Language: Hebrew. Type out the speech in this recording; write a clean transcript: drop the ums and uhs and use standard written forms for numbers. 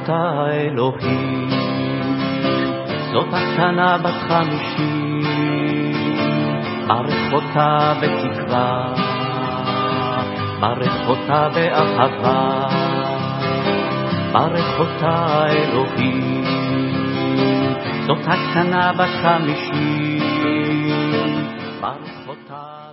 אותה אלוהים, זאת הקטנה בת 50, ברך אותה בתקווה, ברך אותה באהבה, ברך אותה אלוהים, זאת הקטנה בת 50, ברך אותה